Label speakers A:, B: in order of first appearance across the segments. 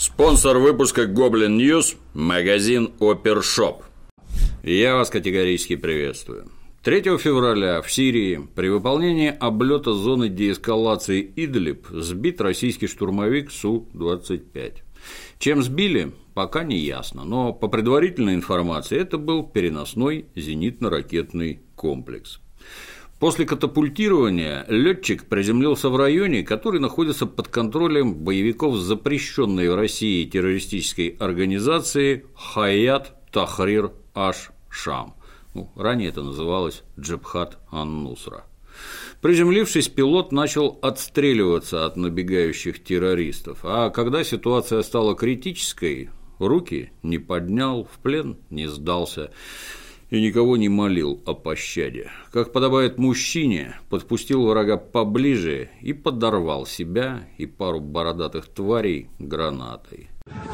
A: Спонсор выпуска Goblin News – магазин Опершоп. Я вас категорически приветствую. 3 февраля в Сирии при выполнении облета зоны деэскалации Идлиб сбит российский штурмовик Су-25. Чем сбили, пока не ясно, но по предварительной информации это был переносной зенитно-ракетный комплекс. После катапультирования летчик приземлился в районе, который находится под контролем боевиков запрещенной в России террористической организации Хаят Тахрир аш-Шам. Ранее это называлось Джабхат ан-Нусра. Приземлившись, пилот начал отстреливаться от набегающих террористов, а когда ситуация стала критической, руки не поднял, в плен не сдался и никого не молил о пощаде. Как подобает мужчине, подпустил врага поближе и подорвал себя и пару бородатых тварей гранатой.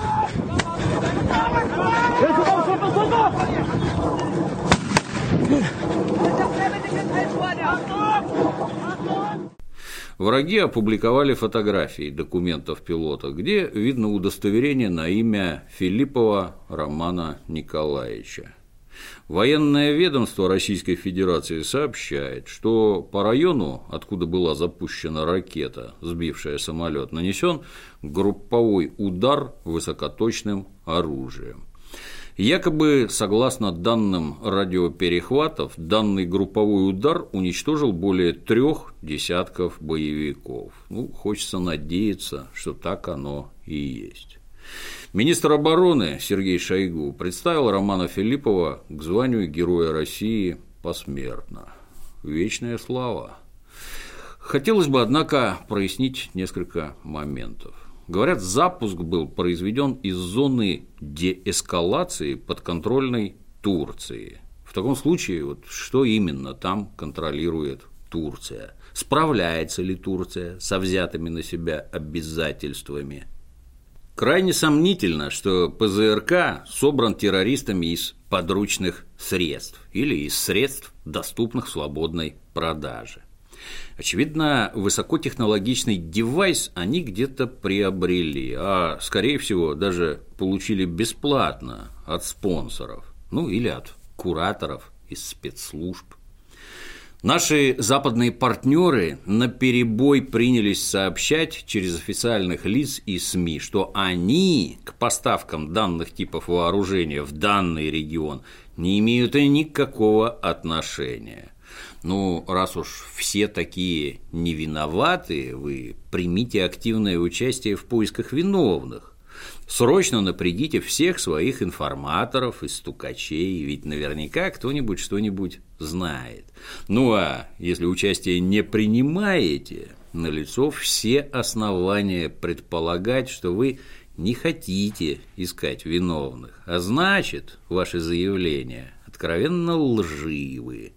A: Враги опубликовали фотографии документов пилота, где видно удостоверение на имя Филиппова Романа Николаевича. Военное ведомство Российской Федерации сообщает, что по району, откуда была запущена ракета, сбившая самолет, нанесен групповой удар высокоточным оружием. Якобы, согласно данным радиоперехватов, данный групповой удар уничтожил более 3 десятков боевиков. Хочется надеяться, что так оно и есть. Министр обороны Сергей Шойгу представил Романа Филиппова к званию Героя России посмертно. Вечная слава. Хотелось бы, однако, прояснить несколько моментов. Говорят, запуск был произведен из зоны деэскалации подконтрольной Турции. В таком случае, что именно там контролирует Турция? Справляется ли Турция со взятыми на себя обязательствами? Крайне сомнительно, что ПЗРК собран террористами из подручных средств или из средств, доступных в свободной продаже. Очевидно, высокотехнологичный девайс они где-то приобрели, а, скорее всего, даже получили бесплатно от спонсоров, или от кураторов из спецслужб. Наши западные партнеры наперебой принялись сообщать через официальных лиц и СМИ, что они к поставкам данных типов вооружения в данный регион не имеют никакого отношения. Раз уж все такие не виноваты, вы примите активное участие в поисках виновных. Срочно напрягите всех своих информаторов и стукачей, ведь наверняка кто-нибудь что-нибудь знает. А если участие не принимаете, налицо все основания предполагать, что вы не хотите искать виновных, а значит, ваши заявления откровенно лживые.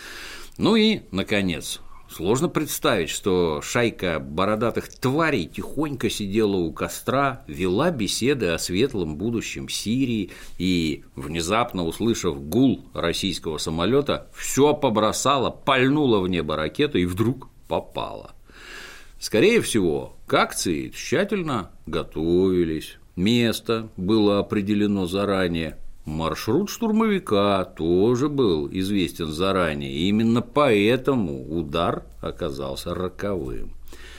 A: И, наконец, сложно представить, что шайка бородатых тварей тихонько сидела у костра, вела беседы о светлом будущем Сирии и, внезапно услышав гул российского самолета, все побросала, пальнула в небо ракету и вдруг попала. Скорее всего, к акции тщательно готовились, место было определено заранее. Маршрут штурмовика тоже был известен заранее, и именно поэтому удар оказался роковым.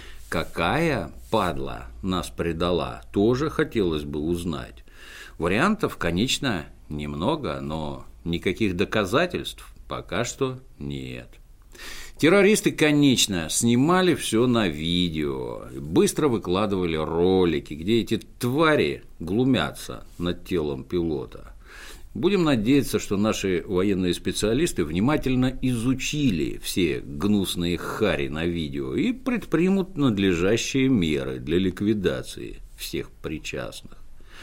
A: Какая падла нас предала, тоже хотелось бы узнать. Вариантов, конечно, немного, но никаких доказательств пока что нет. Террористы, конечно, снимали все на видео, быстро выкладывали ролики, где эти твари глумятся над телом пилота. Будем надеяться, что наши военные специалисты внимательно изучили все гнусные хари на видео и предпримут надлежащие меры для ликвидации всех причастных.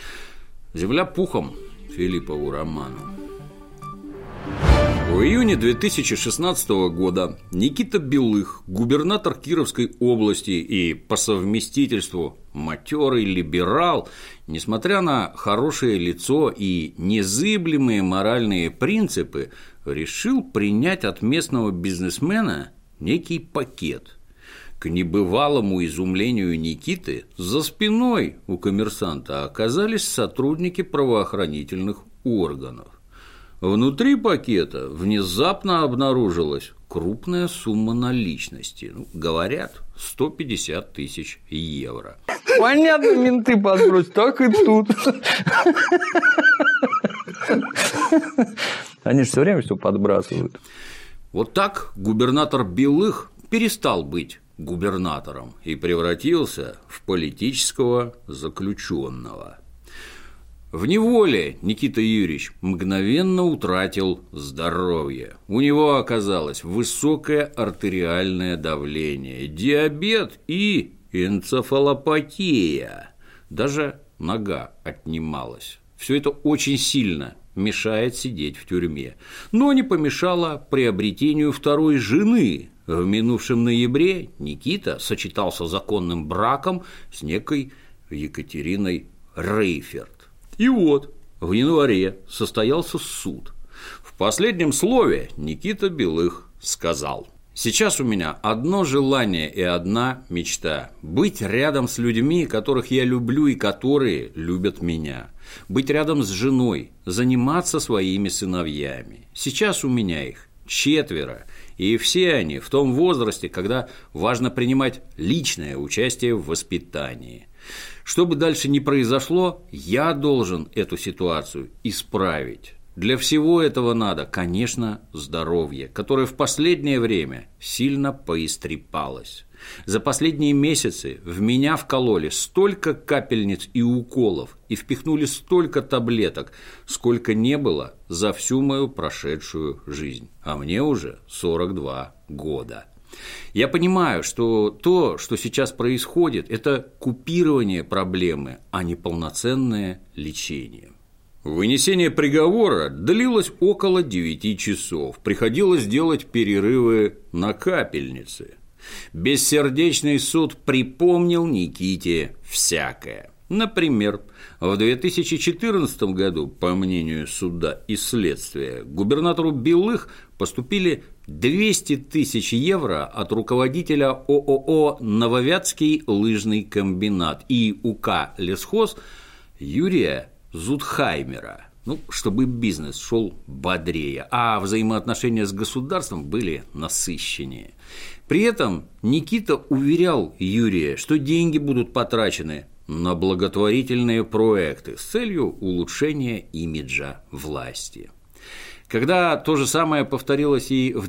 A: Земля пухом Филиппову Роману. В июне 2016 года Никита Белых, губернатор Кировской области и по совместительству матерый либерал, несмотря на хорошее лицо и незыблемые моральные принципы, решил принять от местного бизнесмена некий пакет. К небывалому изумлению Никиты за спиной у коммерсанта оказались сотрудники правоохранительных органов. Внутри пакета внезапно обнаружилась крупная сумма наличности. Говорят, 150 тысяч евро.
B: Понятно, менты подбросят, так и тут. Они же все время все подбрасывают.
A: Вот так губернатор Белых перестал быть губернатором и превратился в политического заключенного. В неволе Никита Юрьевич мгновенно утратил здоровье. У него оказалось высокое артериальное давление, диабет и энцефалопатия. Даже нога отнималась. Все это очень сильно мешает сидеть в тюрьме, но не помешало приобретению второй жены. В минувшем ноябре Никита сочетался законным браком с некой Екатериной Рейферт. И вот в январе состоялся суд. В последнем слове Никита Белых сказал: «Сейчас у меня одно желание и одна мечта – быть рядом с людьми, которых я люблю и которые любят меня, быть рядом с женой, заниматься своими сыновьями. Сейчас у меня их 4, и все они в том возрасте, когда важно принимать личное участие в воспитании. Что бы дальше ни произошло, я должен эту ситуацию исправить. Для всего этого надо, конечно, здоровье, которое в последнее время сильно поистрепалось. За последние месяцы в меня вкололи столько капельниц и уколов и впихнули столько таблеток, сколько не было за всю мою прошедшую жизнь, а мне уже 42 года. Я понимаю, что то, что сейчас происходит, это купирование проблемы, а не полноценное лечение». Вынесение приговора длилось около 9 часов, приходилось делать перерывы на капельницы. Бессердечный суд припомнил Никите всякое. Например, в 2014 году, по мнению суда и следствия, губернатору Белых поступили 200 тысяч евро от руководителя ООО «Нововятский лыжный комбинат» и УК «Лесхоз» Юрия Зудхаймера, чтобы бизнес шел бодрее, а взаимоотношения с государством были насыщеннее. При этом Никита уверял Юрия, что деньги будут потрачены на благотворительные проекты с целью улучшения имиджа власти. Когда то же самое повторилось и в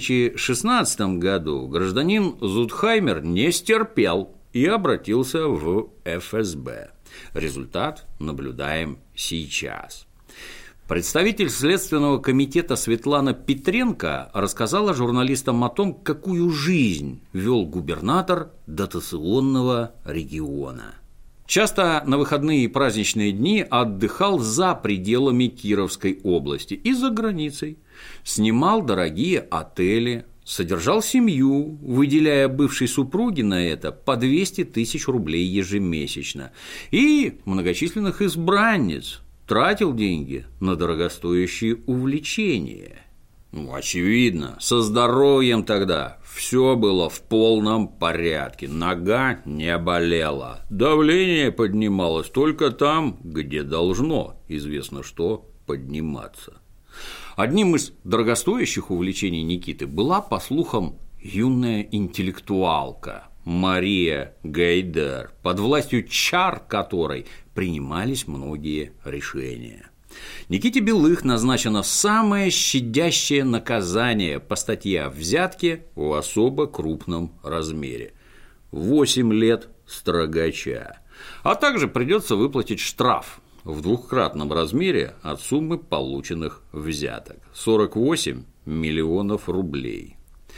A: 2016 году, гражданин Зудхаймер не стерпел и обратился в ФСБ. Результат наблюдаем сейчас. Представитель Следственного комитета Светлана Петренко рассказала журналистам о том, какую жизнь вел губернатор дотационного региона. Часто на выходные и праздничные дни отдыхал за пределами Кировской области и за границей, снимал дорогие отели, содержал семью, выделяя бывшей супруге на это по 200 тысяч рублей ежемесячно, и многочисленных избранниц, тратил деньги на дорогостоящие увлечения. Очевидно, со здоровьем тогда все было в полном порядке, нога не болела, давление поднималось только там, где должно, известно что, подниматься. Одним из дорогостоящих увлечений Никиты была, по слухам, юная интеллектуалка Мария Гайдар, под властью чар которой принимались многие решения. Никите Белых назначено самое щадящее наказание по статье о взятке в особо крупном размере – 8 лет строгача, а также придется выплатить штраф в 2-кратном размере от суммы полученных взяток – 48 миллионов рублей.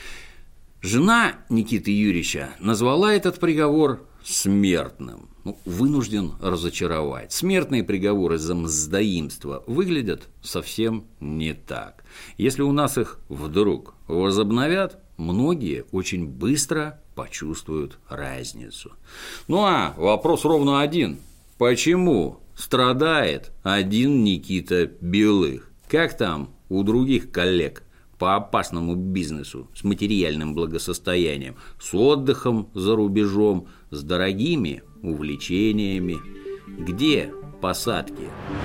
A: Жена Никиты Юрьевича назвала этот приговор смертным. Вынужден разочаровать. Смертные приговоры за мздоимство выглядят совсем не так. Если у нас их вдруг возобновят, многие очень быстро почувствуют разницу. А вопрос ровно один. Почему страдает один Никита Белых? Как там у других коллег по опасному бизнесу с материальным благосостоянием, с отдыхом за рубежом, с дорогими увлечениями. Где посадки?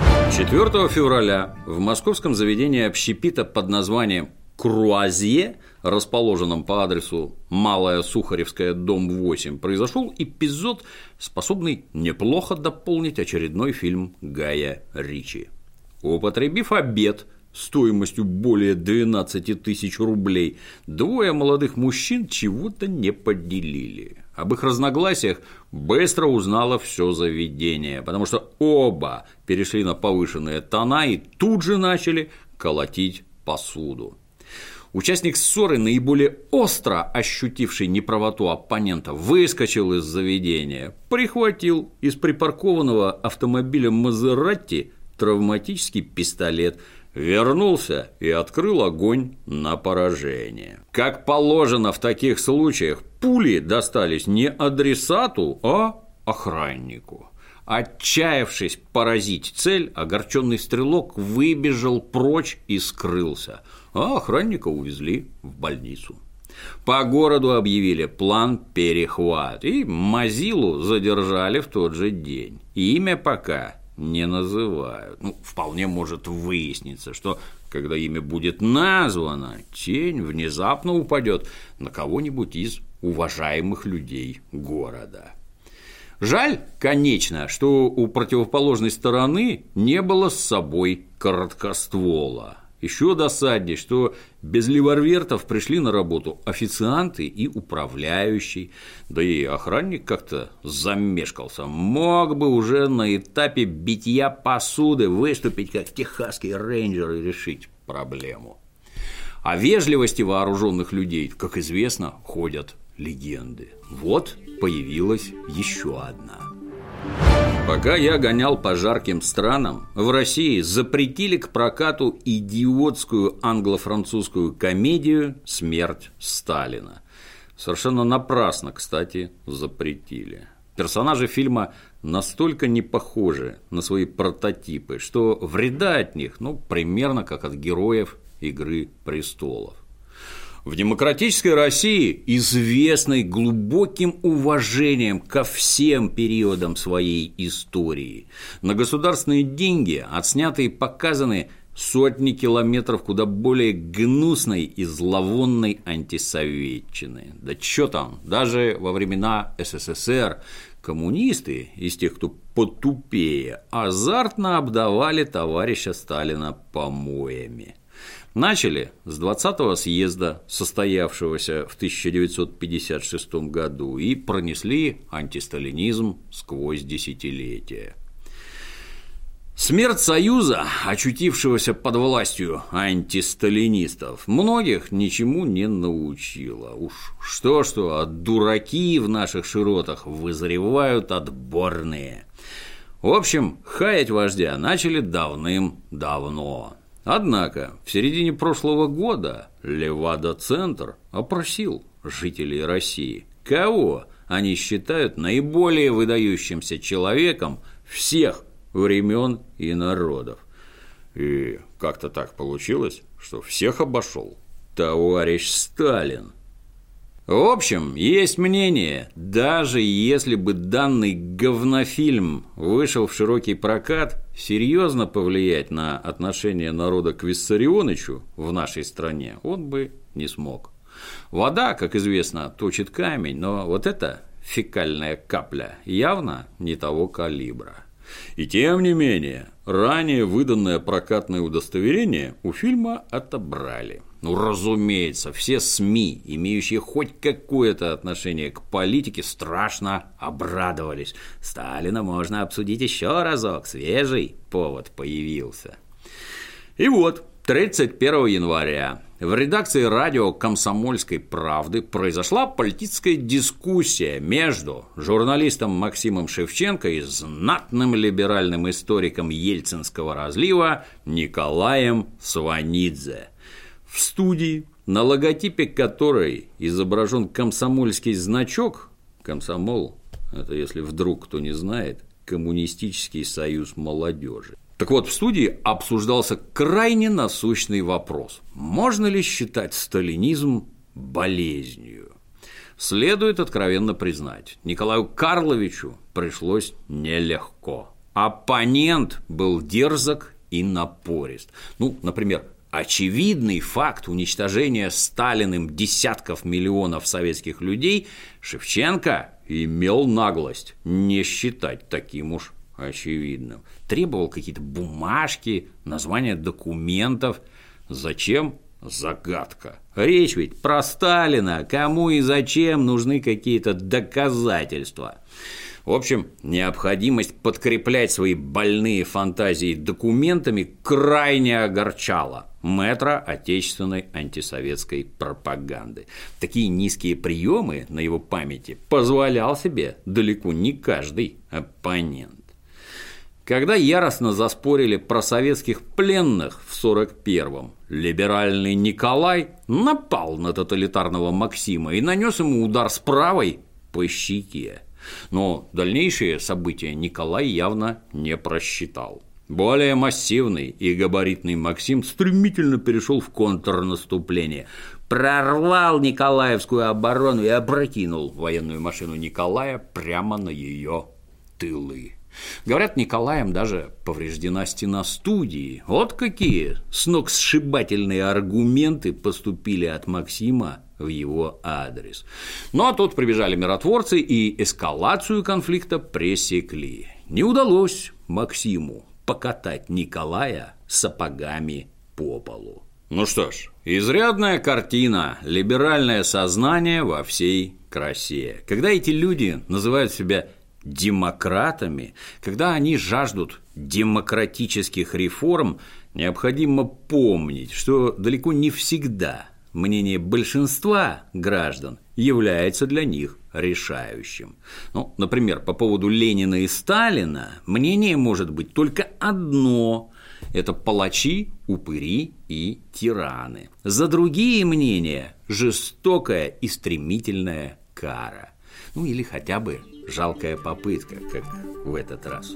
A: 4 февраля в московском заведении общепита под названием «Круазье», расположенном по адресу Малая Сухаревская, дом 8, произошел эпизод, способный неплохо дополнить очередной фильм Гая Ричи. Употребив обед стоимостью более 12 тысяч рублей, двое молодых мужчин чего-то не поделили. Об их разногласиях быстро узнало все заведение, потому что оба перешли на повышенные тона и тут же начали колотить посуду. Участник ссоры, наиболее остро ощутивший неправоту оппонента, выскочил из заведения, прихватил из припаркованного автомобиля Мазератти травматический пистолет, вернулся и открыл огонь на поражение. Как положено в таких случаях, пули достались не адресату, а охраннику. Отчаявшись поразить цель, огорченный стрелок выбежал прочь и скрылся, а охранника увезли в больницу. По городу объявили план перехват, и Мазилу задержали в тот же день. Имя пока не называют. Вполне может выясниться, что когда имя будет названо, тень внезапно упадет на кого-нибудь из уважаемых людей города. Жаль, конечно, что у противоположной стороны не было с собой короткоствола. Еще досадней, что без леварвертов пришли на работу официанты и управляющий, да и охранник как-то замешкался, мог бы уже на этапе битья посуды выступить как техасский рейнджер и решить проблему. О вежливости вооруженных людей, как известно, ходят легенды. Вот появилась еще одна. Пока я гонял по жарким странам, в России запретили к прокату идиотскую англо-французскую комедию «Смерть Сталина». Совершенно напрасно, кстати, запретили. Персонажи фильма настолько не похожи на свои прототипы, что вреда от них, примерно как от героев «Игры престолов». В демократической России, известной глубоким уважением ко всем периодам своей истории, на государственные деньги отсняты и показаны сотни километров куда более гнусной и зловонной антисоветчины. Да чё там, даже во времена СССР коммунисты из тех, кто потупее, азартно обдавали товарища Сталина помоями. Начали с 20-го съезда, состоявшегося в 1956 году, и пронесли антисталинизм сквозь десятилетия. Смерть Союза, очутившегося под властью антисталинистов, многих ничему не научила. Уж что-что, а дураки в наших широтах вызревают отборные. В общем, хаять вождя начали давным-давно. Однако в середине прошлого года Левада-центр опросил жителей России, кого они считают наиболее выдающимся человеком всех времен и народов. И как-то так получилось, что всех обошел товарищ Сталин. В общем, есть мнение, даже если бы данный говнофильм вышел в широкий прокат, серьезно повлиять на отношение народа к Виссарионовичу в нашей стране он бы не смог. Вода, как известно, точит камень, но вот эта фекальная капля явно не того калибра. И тем не менее, ранее выданное прокатное удостоверение у фильма отобрали. Разумеется, все СМИ, имеющие хоть какое-то отношение к политике, страшно обрадовались. Сталина можно обсудить еще разок, свежий повод появился. И вот, 31 января в редакции радио «Комсомольской правды» произошла политическая дискуссия между журналистом Максимом Шевченко и знатным либеральным историком ельцинского разлива Николаем Сванидзе. В студии, на логотипе которой изображен комсомольский значок, комсомол – это, если вдруг кто не знает, Коммунистический союз молодежи, Так вот, в студии обсуждался крайне насущный вопрос: можно ли считать сталинизм болезнью? Следует откровенно признать, Николаю Карловичу пришлось нелегко. Оппонент был дерзок и напорист. Например, очевидный факт уничтожения Сталиным десятков миллионов советских людей Шевченко имел наглость не считать таким уж очевидным. Требовал какие-то бумажки, названия документов. Зачем? Загадка. Речь ведь про Сталина. Кому и зачем нужны какие-то доказательства? В общем, необходимость подкреплять свои больные фантазии документами крайне огорчала мэтра отечественной антисоветской пропаганды. Такие низкие приемы на его памяти позволял себе далеко не каждый оппонент. Когда яростно заспорили про советских пленных в 1941-м, либеральный Николай напал на тоталитарного Максима и нанес ему удар с правой по щеке. Но дальнейшие события Николай явно не просчитал. Более массивный и габаритный Максим стремительно перешел в контрнаступление, прорвал Николаевскую оборону и опрокинул военную машину Николая прямо на ее тылы. Говорят, Николаем даже повреждена стена студии. Вот какие сногсшибательные аргументы поступили от Максима в его адрес. Но тут прибежали миротворцы и эскалацию конфликта пресекли. Не удалось Максиму покатать Николая сапогами по полу. Ну что ж, изрядная картина, либеральное сознание во всей красе. Когда эти люди называют себя демократами, когда они жаждут демократических реформ, необходимо помнить, что далеко не всегда мнение большинства граждан является для них решающим. Например, по поводу Ленина и Сталина мнение может быть только одно – это палачи, упыри и тираны. За другие мнения – жестокая и стремительная кара. Или хотя бы жалкая попытка, как в этот раз.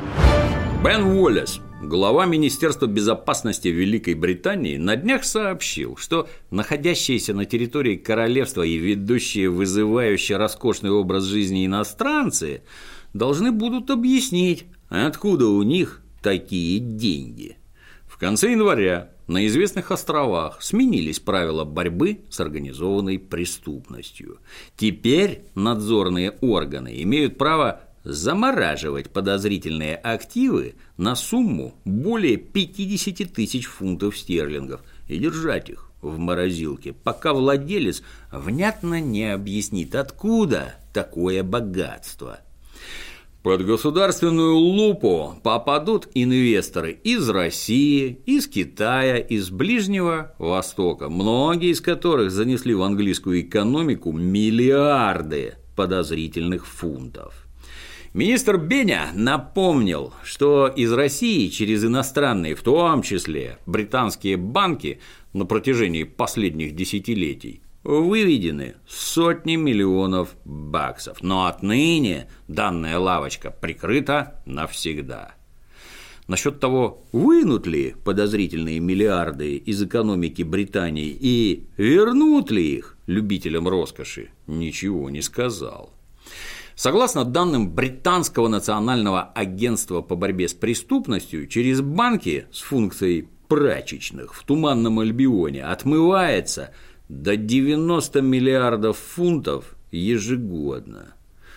A: Бен Уоллес, глава Министерства безопасности Великой Британии, на днях сообщил, что находящиеся на территории королевства и ведущие вызывающий роскошный образ жизни иностранцы должны будут объяснить, откуда у них такие деньги. В конце января на известных островах сменились правила борьбы с организованной преступностью. Теперь надзорные органы имеют право замораживать подозрительные активы на сумму более 50 тысяч фунтов стерлингов и держать их в морозилке, пока владелец внятно не объяснит, откуда такое богатство. Под государственную лупу попадут инвесторы из России, из Китая, из Ближнего Востока, многие из которых занесли в английскую экономику миллиарды подозрительных фунтов. Министр Беня напомнил, что из России через иностранные, в том числе британские банки, на протяжении последних десятилетий выведены сотни миллионов баксов, но отныне данная лавочка прикрыта навсегда. Насчет того, вынут ли подозрительные миллиарды из экономики Британии и вернут ли их любителям роскоши, ничего не сказал. Согласно данным Британского национального агентства по борьбе с преступностью, через банки с функцией прачечных в Туманном Альбионе отмывается до 90 миллиардов фунтов ежегодно.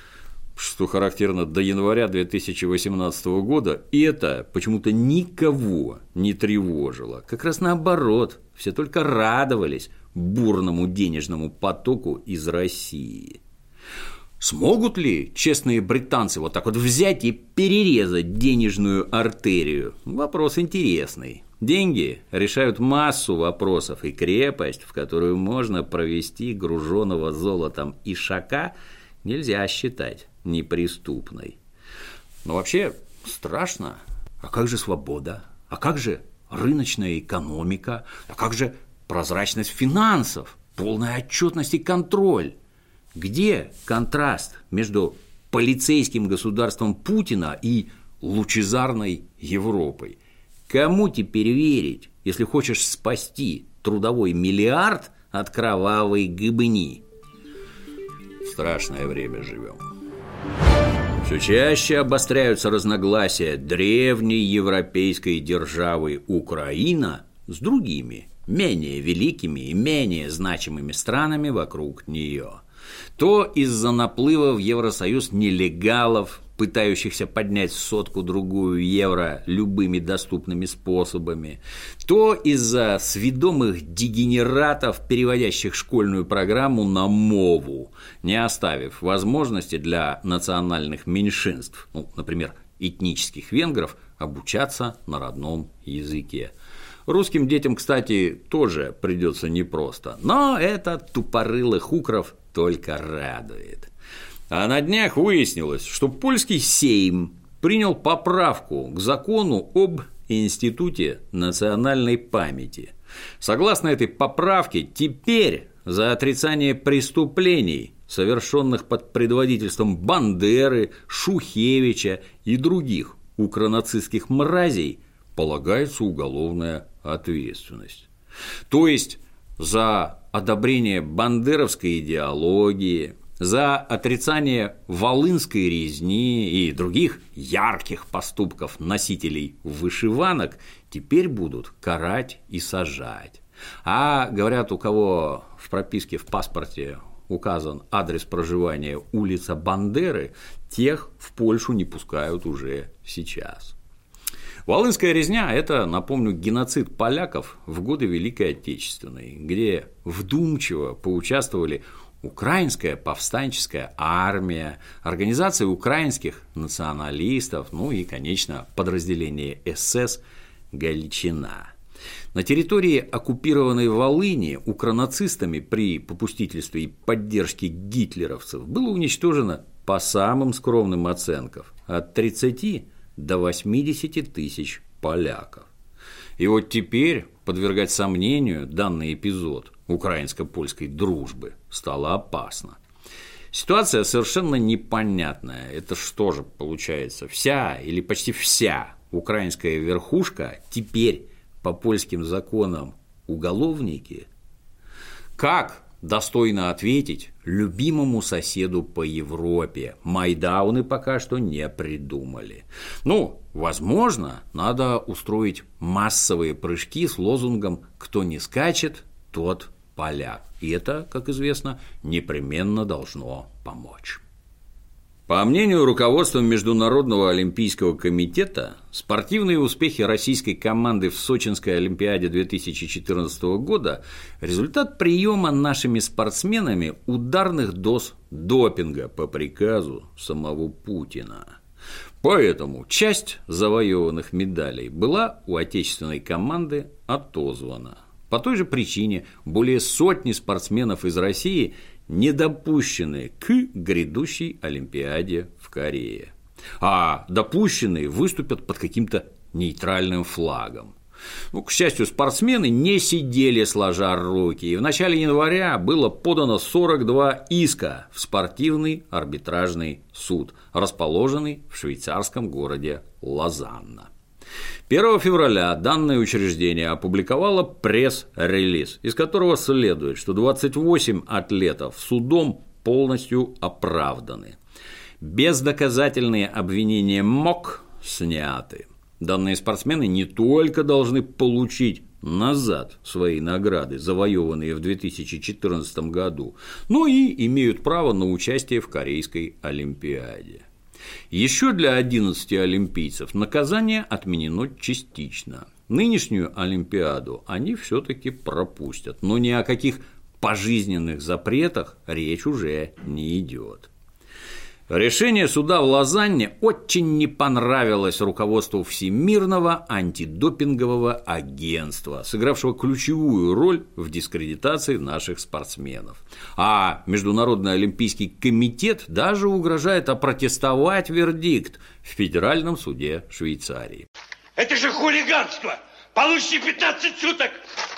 A: Что характерно до января 2018 года, это почему-то никого не тревожило. Как раз наоборот, все только радовались бурному денежному потоку из России. Смогут ли честные британцы вот так вот взять и перерезать денежную артерию? Вопрос интересный. Деньги решают массу вопросов, и крепость, в которую можно провести груженного золотом ишака, нельзя считать неприступной. Но вообще страшно. А как же свобода? А как же рыночная экономика? А как же прозрачность финансов, полная отчетность и контроль? Где контраст между полицейским государством Путина и лучезарной Европой? Кому теперь верить, если хочешь спасти трудовой миллиард от кровавой гыбни? Страшное время живем. Все чаще обостряются разногласия древней европейской державы Украина с другими, менее великими и менее значимыми странами вокруг нее. То из-за наплыва в Евросоюз нелегалов, пытающихся поднять сотку-другую евро любыми доступными способами, то из-за сведомых дегенератов, переводящих школьную программу на мову, не оставив возможности для национальных меньшинств, например, этнических венгров, обучаться на родном языке. Русским детям, кстати, тоже придется непросто, но это тупорылых укров только радует. А на днях выяснилось, что польский Сейм принял поправку к закону об Институте национальной памяти. Согласно этой поправке, теперь за отрицание преступлений, совершенных под предводительством Бандеры, Шухевича и других укронацистских мразей, полагается уголовная ответственность. То есть за одобрение бандеровской идеологии, за отрицание волынской резни и других ярких поступков носителей вышиванок теперь будут карать и сажать. А говорят, у кого в прописке в паспорте указан адрес проживания улица Бандеры, тех в Польшу не пускают уже сейчас. Волынская резня – это, напомню, геноцид поляков в годы Великой Отечественной, где вдумчиво поучаствовали Украинская повстанческая армия, организация украинских националистов, и, конечно, подразделение СС «Галичина». На территории оккупированной Волыни укронацистами при попустительстве и поддержке гитлеровцев было уничтожено, по самым скромным оценкам, от 30 до 80 тысяч поляков. И вот теперь подвергать сомнению данный эпизод украинско-польской дружбы стало опасно. Ситуация совершенно непонятная. Это что же получается? Вся или почти вся украинская верхушка теперь по польским законам уголовники? Как достойно ответить любимому соседу по Европе? Майдауны пока что не придумали. Возможно, надо устроить массовые прыжки с лозунгом «Кто не скачет, тот поляк». И это, как известно, непременно должно помочь. По мнению руководства Международного олимпийского комитета, спортивные успехи российской команды в Сочинской Олимпиаде 2014 года – результат приема нашими спортсменами ударных доз допинга по приказу самого Путина. Поэтому часть завоеванных медалей была у отечественной команды отозвана. По той же причине более сотни спортсменов из России не допущены к грядущей Олимпиаде в Корее, а допущенные выступят под каким-то нейтральным флагом. К счастью, спортсмены не сидели сложа руки, и в начале января было подано 42 иска в спортивный арбитражный суд, расположенный в швейцарском городе Лозанна. 1 февраля данное учреждение опубликовало пресс-релиз, из которого следует, что 28 атлетов судом полностью оправданы. Бездоказательные обвинения МОК сняты. Данные спортсмены не только должны получить назад свои награды, завоеванные в 2014 году, но и имеют право на участие в Корейской Олимпиаде. Еще для 11 олимпийцев наказание отменено частично. Нынешнюю Олимпиаду они все-таки пропустят, но ни о каких пожизненных запретах речь уже не идет. Решение суда в Лозанне очень не понравилось руководству Всемирного антидопингового агентства, сыгравшего ключевую роль в дискредитации наших спортсменов. А Международный олимпийский комитет даже угрожает опротестовать вердикт в Федеральном суде Швейцарии.
C: Это же хулиганство! Получите 15 суток!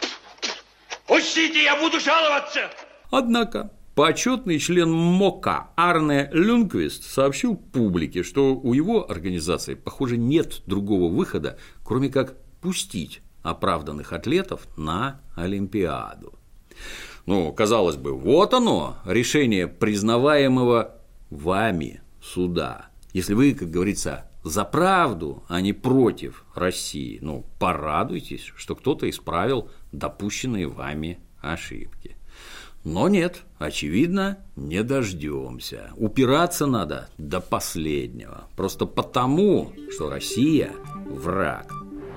C: Учтите, я буду жаловаться!
A: Однако почетный член МОКа Арне Люнквист сообщил публике, что у его организации, похоже, нет другого выхода, кроме как пустить оправданных атлетов на Олимпиаду. Ну, казалось бы, вот оно, решение признаваемого вами суда. Если вы, как говорится, за правду, а не против России, ну, порадуйтесь, что кто-то исправил допущенные вами ошибки. Но нет, очевидно, не дождемся. Упираться надо до последнего. Просто потому, что Россия – враг.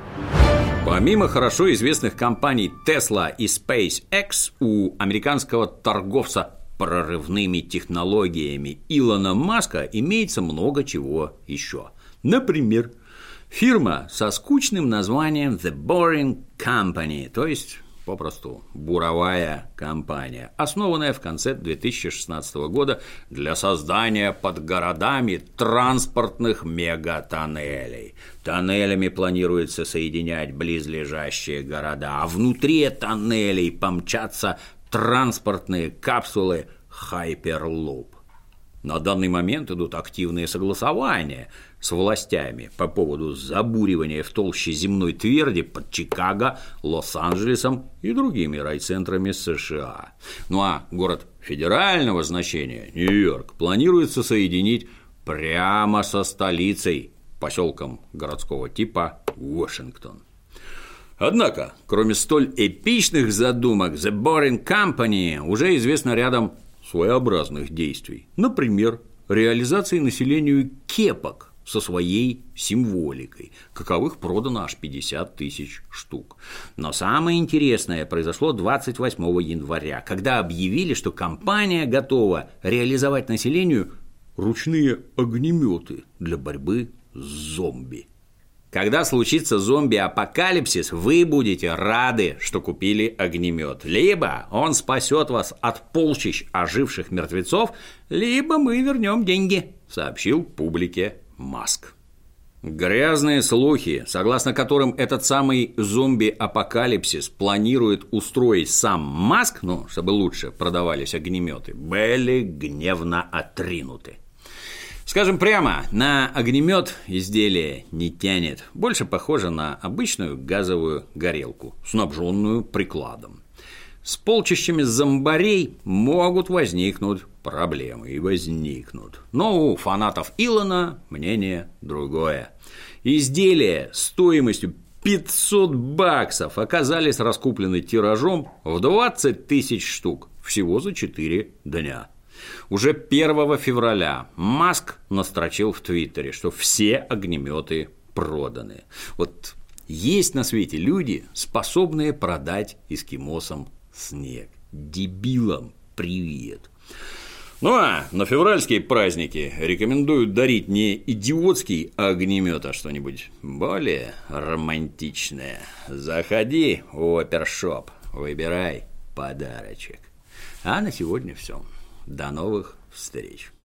A: Помимо хорошо известных компаний Tesla и SpaceX, у американского торговца прорывными технологиями Илона Маска имеется много чего еще. Например, фирма со скучным названием The Boring Company, то есть попросту буровая компания, основанная в конце 2016 года для создания под городами транспортных мегатоннелей. Тоннелями планируется соединять близлежащие города, а внутри тоннелей помчатся транспортные капсулы Hyperloop. На данный момент идут активные согласования с властями по поводу забуривания в толще земной тверди под Чикаго, Лос-Анджелесом и другими райцентрами США. Ну а город федерального значения, Нью-Йорк, планируется соединить прямо со столицей, поселком городского типа Вашингтон. Однако, кроме столь эпичных задумок, The Boring Company уже известно рядом своеобразных действий. Например, реализации населению кепок со своей символикой, каковых продано аж 50 тысяч штук. Но самое интересное произошло 28 января, когда объявили, что компания готова реализовать населению ручные огнеметы для борьбы с зомби. Когда случится зомби-апокалипсис, вы будете рады, что купили огнемет. Либо он спасет вас от полчищ оживших мертвецов, либо мы вернем деньги, сообщил публике Маск. Грязные слухи, согласно которым этот самый зомби-апокалипсис планирует устроить сам Маск, ну, чтобы лучше продавались огнеметы, были гневно отринуты. Скажем прямо, на огнемет изделие не тянет, больше похоже на обычную газовую горелку, снабженную прикладом. С полчищами зомбарей могут возникнуть проблемы, и возникнут. Но у фанатов Илона мнение другое. Изделия стоимостью $500 оказались раскуплены тиражом в 20 тысяч штук всего за 4 дня. Уже 1 февраля Маск настрочил в Твиттере, что все огнеметы проданы. Вот есть на свете люди, способные продать эскимосам снег. Дебилам привет. Ну а на февральские праздники рекомендуют дарить не идиотский огнемет, а что-нибудь более романтичное. Заходи в опершоп, выбирай подарочек. А на сегодня все. До новых встреч.